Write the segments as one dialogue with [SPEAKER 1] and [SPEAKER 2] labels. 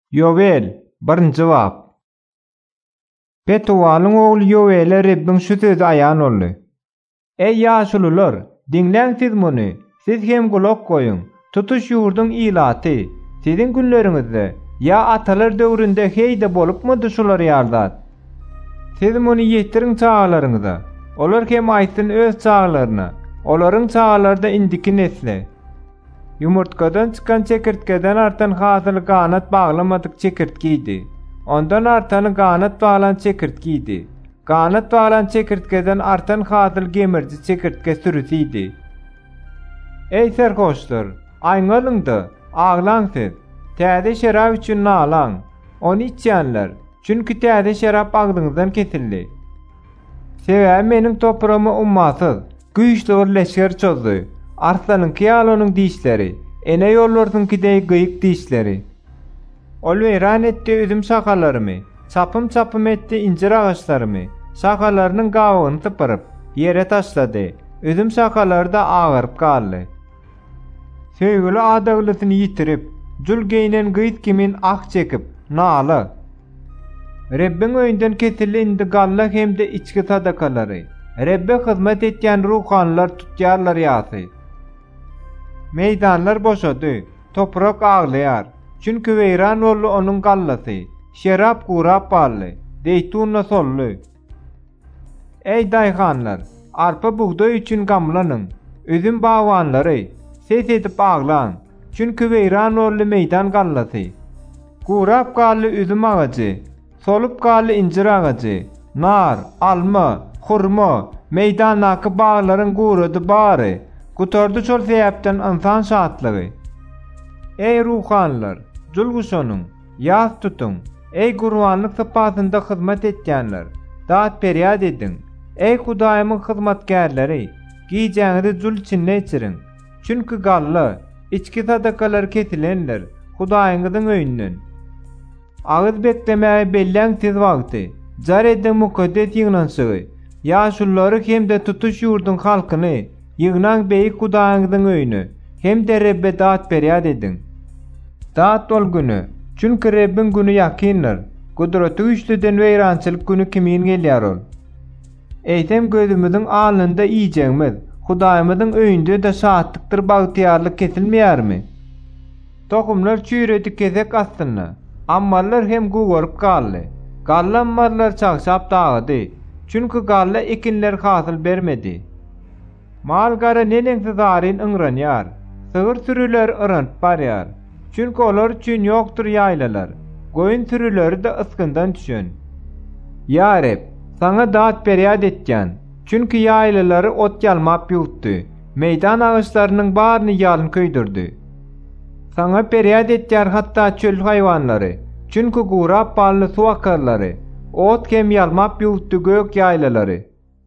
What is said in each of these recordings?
[SPEAKER 1] Yovel, birinci bab. Betuwalın oğlu Yovel'e Rebbin şu sözü ayan oldu. Ey yaşulular, dinlen siz munu, siz hem kulak koyun, tutuş yurdun ilatı, sizin günlerinizde, ya atalar dövründe heyde bolup mu duşular yardat? Siz munu yettirin çağlarınıza, olar hem aysın öz çağlarına, oların çağlarda indiki nesle. Yumurtkadan çıkan çekirtkeden artan hasılı kanat bağlamadık çekirtkiydi. Ondan artanı kanat bağlan çekirtkiydi. Kanat bağlan çekirtkeden artan hasılı gemirci çekirtke sürüsiydi. Ey serhoşlar, ayňalyndy, ağlan siz. Täze şerap üçin nalan. Onu içýänler, çünkü täze şerap agdyňyzdan kesildi. Sebäbi meniň toprağymy ummasyz, güýçli leşger çözdi. Arslanın kıyalonun dişleri, ene yollardın kidey gıyık dişleri. Ol veyran etti üzüm şakalarımı, çapım etti incir ağaçlarımı, şakalarının gavağını tıpırıp, yere taşladı, üzüm şakaları da ağırıp kaldı. Söýgüli adaglysyny yitirip, jul geynen gıyıt kimin ak çekip, nalı. Rebbin öýünden kesildi indi galla hemde içki sadakalary. Rebbe hyzmat etýän ruhanlar tutýarlar ýasy. Meydanlar boşady, toprak ağlaýar. Çünkü weýran boldy onuň gallasy. Şerap gurap bally, deytunna solly. Ey daýhanlar, arpa buğday üçin gamlanyň. Üzüm bawanlary, ses edip ağlan. Çünkü weýran boldy meydan gallasy. Gurap gally üzüm agacy, solup gally incir agacy. Nar, alma, hurma, meýdandaky baglaryň gurady bary. Gutordy çol sebäpden insan şatlygy. Ey ruhanlar, julguşonyň, ýaz tutun. Ey gurbanlyk sypatynda hyzmat etýänler, dat periýad edin. Ey Hudaýymyň hyzmatgärleri, giýjäňizi jul içinde içirin. Çünkü galla, içki sadakalar kesilenler, Hudaýyňyzyň öýünden. Agyz beklemäge belläň tez wagty, jar edin mukaddes ýygnanşygy. Ýaşullary hemde tutuş ýurdun halkyny, ýygnan beýik Hudaýyňyzyň öýüne, hem de Rebbe dat periýad edin. Dat ol günü, çünkü Rebbin günü ýakynlar, gudraty güýçliden weýrançylyk günü kimin gelýär ol. Eýtem gözümüziň alnynda iýjegmiz, Hudaýymyzyň öýünde de şatlykdyr, bagtyarlyk kesilmeýärmi? Tohumlar çüýredi kesek astynda, ammalar hem guwaryp galdy. Gallanmarlar çagşap dağıdy, çünkü galla ekinler hasyl bermedi. Mal gara nenengsiz aryn ıňranýar, sygyr sürüler ırant barýar. Çünkü olar üçin ýokdur ýaýlalar, goýun sürüleri de ıskyndan düşen. Ya Reb, sana dat periýad etýän, çünkü ýaýlalary ot ýalmap ýutdy, meydan ağaçlarynyň baryny ýalyn köýdirdi. Sana periýad etýär hatda çöl haýwanlary, çünkü gurap bally su akarlary, ot kem ýalmap ýutdy gök ýaýlalary.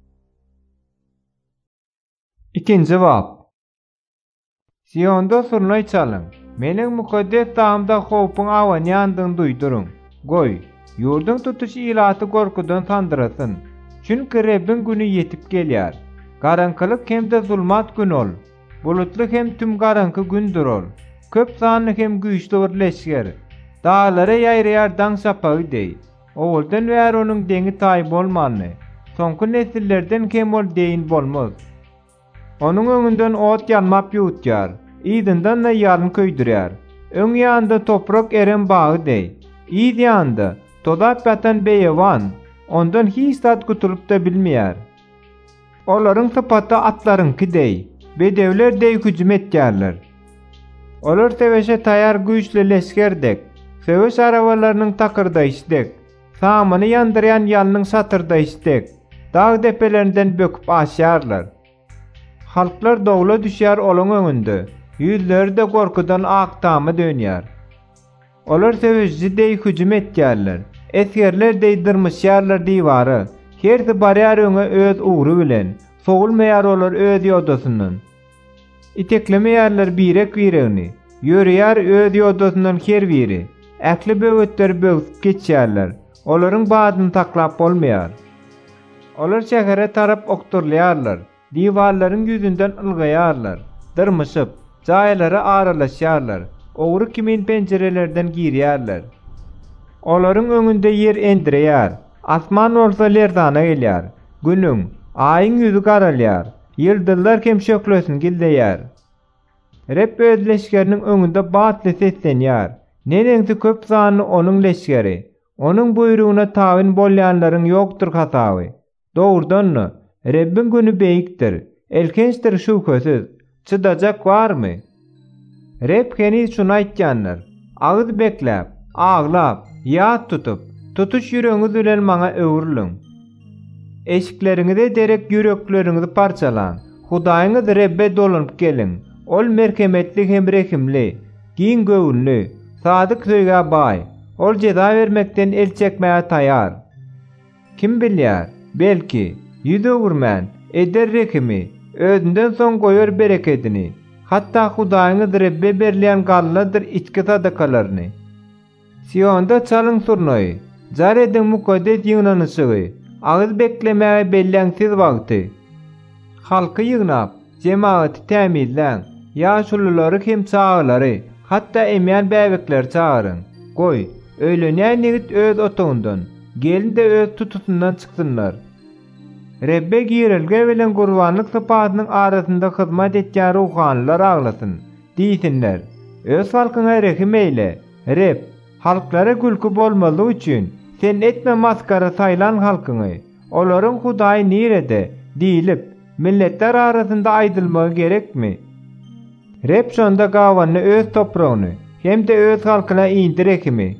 [SPEAKER 1] İkinci bab. Siyonda surnaý çalyň. Meniň mukaddes dağımda howpyň awan ýandygyny duýdurun. Goý, ýurdun tutuş ilaty gorkudan sandyrasyn. Çünkü Rebbin günü yetip gelýär. Garankylyk hem de zulmat gün ol. Bulutly hem tüm garanky gündür ol. Köp sanly hem güýçli bir leşger. Dağlara ýaýraýar daň sapagy deý. Owuldan bäri onuň deňi taý bolmanly. Soňky nesillerden hem ol deýin bolmaz. Onuň öňünden ot ýalmap ýutýar, ýydyňdan da ýalyn köýdirýär. Öň ýanynda toprak eren bagy deý. Ýydy ýanynda todap batan beýewan, ondan hiç tat gutulup da bilmeýär. Olaryň sypaty atlaryňky deý, bedewler deý hüjüm etýärler. Olar seweşe taýar güýçli leşgerdek, seweş arabalarynyň takyrdaýşdek, samany ýandyrýan ýalynyň satyrdaýşdek, dağ depelerinden böküp aşýarlar. Halklar dowla düşýär olaň öňünde, ýüzleri de gorkudan aktamy dönýär. Olar seweşji deý hüjüm etýärler, esgerler deý dyrmyşýarlar diwary. Hersi barýar öňe öz uğru bilen, sogulmaýar olar öz ýodasyndan. Iteklemeýärler birek biregini, ýörýär öz ýodasyndan her biri. Äkli böwetler böwüp geçýärler, olaryň badyny taklap bolmaýar. Olar şähere tarap okturlaýarlar. Diwarlaryň ýüzünden ılgaýarlar, dyrmyşyp, jaýlary aralaşýarlar, owry kimin pencerelerden girýärler. Olaryň öňünde yer endireýär. Asman bolsa lerdana gelýär. Günüň, aýyň ýüzü garalýar. Ýyldızlar kemşeklösün gildeýär. Rep öz leşkeriniň öňünde batly seslenýär. Neneňsi köp sanyny onuň leşkeri. Onuň buyruguna tabyn bolýanlaryň ýokdur hasaby. Dogrudanmy? Rebbin günü beýikdir. Elkençdir şüphesiz. Çydajak barmy? Rep keni şunu aýtjanlar. Agyz bekläp, aglap, ýat tutup, tutuş ýüregiňiz bilen maňa öwürliň. Eşiklerinizi derek yüreklerinizi parçalan. Hudaýyňyz Rebbe dolanyp gelin. Ol merkemetli hem rehimli, giň göwünli, sadyk söýgä baý. Ol jeda bermekden el çekmäge taýýar. Kim bilýär? Belki ýüze gurman, eder rehimi, özünden soň goýar bereketini. Hatta Hudaýyňyz Rebbe berýän galladyr içki sadakalaryny. Sionda çalyň surnoy, jar edin mukaddes ýygnanyşygy. Agyz beklemäge belläňsiz wagty. Halky ýygnap, jemaaty tämizläň, ýaşululary hem çağlary, hatta emýän bäbekler çağırın. Goý, öýlenýän nigit öz otagundan, gelin de öz tutusundan çykdynlar. Rebbe girilge bilen gurbanlyk sypatynyň arasynda hyzmat etýän ruhanylar aglasyn, diýsinler. Öz halkyňa rehim eyle. Reb, halklara gülkü bolmaly üçin sen etme maskara saýlan halkyňy. Olaryň Hudaý nirede diýilip, milletler arasynda aýdylmagy gerekmi? Reb şonda gawany öz topragyny hem de öz halkyna iňdirikmi?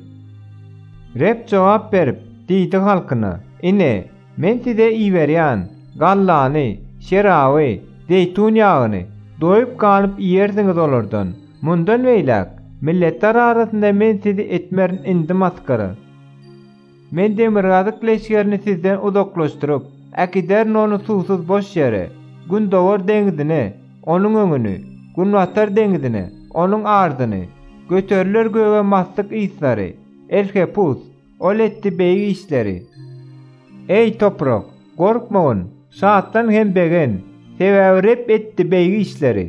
[SPEAKER 1] Reb jogap berip, diýdi halkyna, "Ine, men size iýberýän gallany, şeraby, zeytun ýagyny doýup galyp ýersiňiz olardan. Mundan beýlek, milletler arasynda men sizi etmerin indi maskara. Men demirgazyk leşkerini sizden uzaklaşdyryp, äkiderin onu susuz boş ýere, Gündowar deňizine, onuň öňüni, Günwatar deňizine, onuň ardyny, göteriler göwe mastyk ýyslary, Elhepus, ol etdi beýgi işleri. Ey toprak, gorkmagyn, şatdan hem begen, sebäbi etdi beýgi işleri.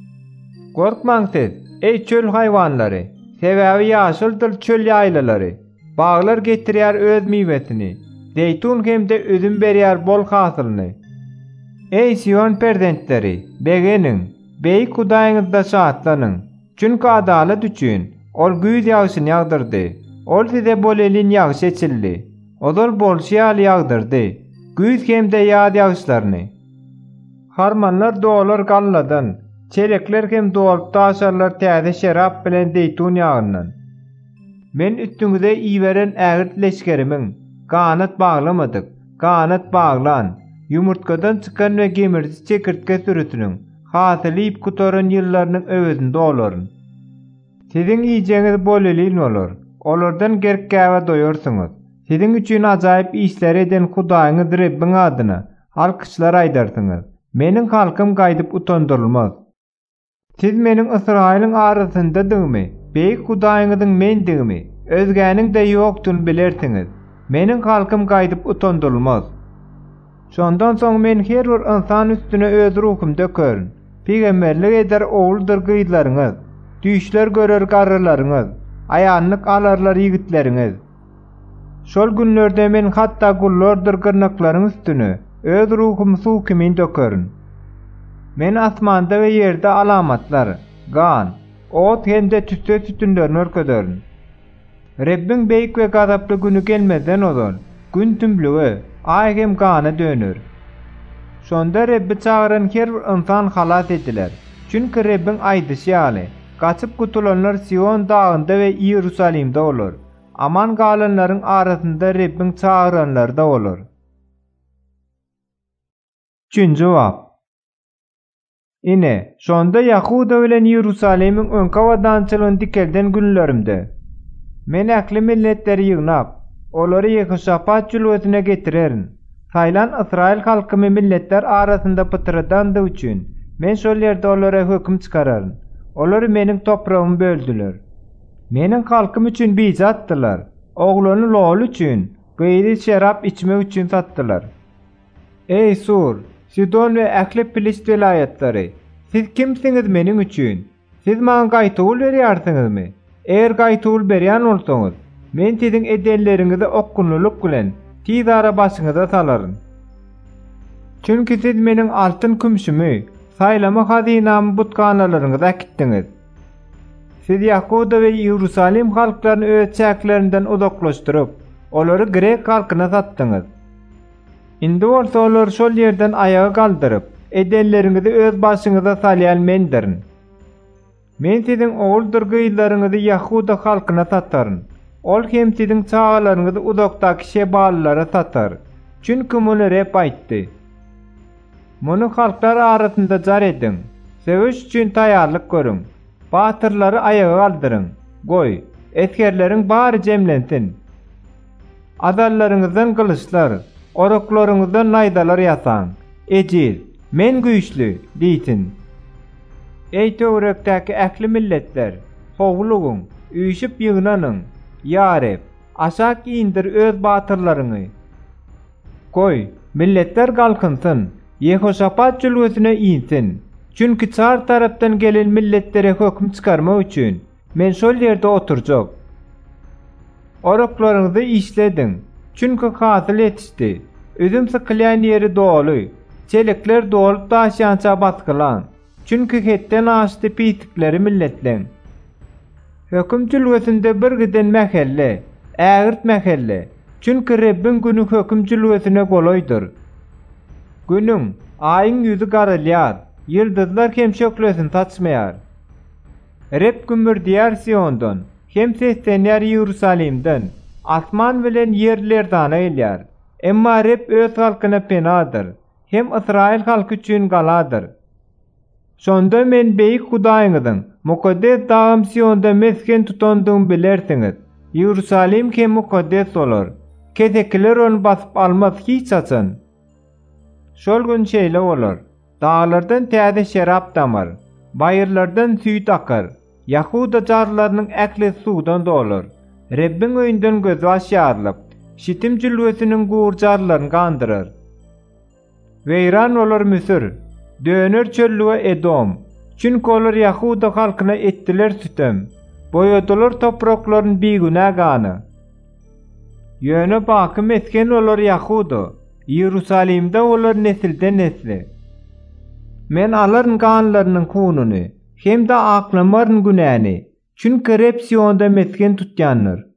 [SPEAKER 1] Gorkmaňsyz, ey çöl haýwanlary, sebäbi ýaşyldyr çöl ýaýlalary. Bağlar getirýär öz miwesini, zeytun hem de üzüm berýär bol hasylyny. Ey Sion perdentleri, begeniň, beýik Hudaýyňyzda şatlanyň. Çünki adalet üçin ol güýz ýagşyny ýagdyrdy. Ol size bol elin ýağış seçildi. Odol bol şiýal ýagdyrdy. Güýz hem de ýad ýağışlaryny. Harmanlar dolar galladan, çerekler hem dolup taşarlar täze şerap bilen zeytun ýağyndan. Men üstüňize iýberen ägirt leşkerimiň, ganat baglamadyk, ganat baglan, yumurtkadan çykan we gemirji çekirtke sürütiniň, hasylyp kutoran ýyllarynyň öwesinde olaryn. Siziň iýjeňiz bol elin olar, olardan gerkäwe doýarsyňyz. Siziň üçin ajaýyp işler eden Hudaýyňyz Rebbiň adyna alkyşlar aýdarsyňyz. Meniň halkym gaýdyp utandyrylmaz. Siz meniň Israýlyň arasyndadyňmy? Beýik Hudaýyňyzyň mendigimi, özgäniň de ýokduny bilersiňiz. Meniň halkym gaýdyp utandyrylmaz. Şondan soň men her bir insan üstüne öz ruhum dökerin. Peýgamberlik eder owuldyr gyýdlaryňyz, düýşler görer garrylaryňyz, aýanlyk alarlar ýigitleriňiz. Şol günlerde men hatda gullardyr gyrnaklaryň üstüne öz ruhum suw kimin dökerin. Men asmanda we ýerde alamatlar, gan, ot hem de tüste tütünlerini örköderin. Rebbin beýik we gazaply günü gelmeden ozal, gün tümlüge, ay hem gana dönür. Şonda Rebbi çağıran her bir insan halat ediler. Çünki Rebbin aýdyşy ýaly, gaçyp gutulanlar Sion dağında we Ýerusalimde olur. Aman galanlaryň arasynda Rebbin çağıranlar da olur. Üçünji jogap. Ine, şonda Yahuda bilen Ýerusalimiň öňkä wadançylygyny dikelden günlerimde. Men äkli milletleri ýygnap, olary Ýehoşafat jülwesine getirerin. Saýlan Israýl halkymy milletler arasynda pytyradandy üçin men şol ýerde olara höküm çykararyn. Olary meniň toprağymy böldüler. Meniň halkym üçin bizi atdylar. Oglany lol üçin, gyýdy şerap içmek üçin satdylar. Ey Sur, Sidon we äkli Filist vilayatlary, siz kimsiňiz meniň üçin? Siz maňa gaýtugul berýärsiňizmi? Eger gaýtugul berýän bolsaňyz, Men tiziň edenleriňizi okkunluluk bilen tizara başyňyza salaryn. Çünki siz meniň altyn kümşümi, saýlama hazinamy butkanalaryňyza akitdiňiz. Siz Yahuda we Ýerusalim halklaryny öz çäklerinden uzaklaşdyryp, olary Grek halkyna satdyňyz. Indi bolsa olar şol ýerden ayaga galdyryp, edenleriňizi öz başyňyza salýan mendirin. Men siziň oguldyrygylaryňyzy Yahuda halkyna sataryn. Ol hem siziň çağalaryňyzy uzakdaky şebalylara satar. Çünki muny rep aýtdy. Muny halklar arasynda jar edin. Sewiş üçin taýýarlyk görüň. Batyrlary ayaga galdyryň. Goý, eskerleriň bary jemlensin. Adallaryňyzdan gylyçlar, oraklaryňyzdan naýdalar ýasaň. Ejil, men güýçlü diýsin. Ey töwrekdäki ähli milletler, howlugyň, üýşüp ýygnanyň. Ýarep, aşak indir öz batyrlaryňy. Goý, milletler galkynsyn. Yehoşapat jülgüsine insin. Çünki çar tarapdan gelen milletlere hökm çykarmak üçin men şol ýerde oturjak. Oraklaryňyzy işlediň. Çünki hasyl etişdi. Özüm sıkylýan ýeri doly. Çelikler dolup daşýança batkylan. Çünki hetden aşdy pitikleri milletleň. Hökm jülgüsinde bir giden mähelle, ägirt mähelle. Çünki Rebbin günü hökm jülgüsine golaýdyr. Günüň, aýyň ýüzi garalýar, ýyldyzlar hem şöklösün taçmaýar. Rep gümür diýär Siondan, hem seslenýär Ýerusalimden, asman bilen ýerler dana elýär. Emma Rep öz halkyna penadyr, hem Israil halky üçin galadyr. Şonda men beýik Hudaýyňyzyň, mukaddes dağım Sionda mesken tutandygyny bilersiňiz. Ýerusalim hem mukaddes bolar. Kesekler onu basyp almaz hiç açan. Şol gün şeýle bolar. Dağlardan täze şerap damar, bayırlardan süýt akar. Yahuda jarlarynyň äkli suwdan dolar. Rebbin öýünden göz başýarlyp, şitim jülgüsiniň gurjarlaryny gandyrar. Weýran bolar Misir, döner çöllüge Edom. Çünki olar Yahuda halkyna etdiler sütem. Boýadylar topraklaryny bigünä gany. Ýöne baky mesken olar Yahuda. Ýerusalimde olar nesilden nesle. Men alaryň ganlarynyň kununy, hem de aklamaryň günäni, çünki Rep Sionda mesken tutýanlar.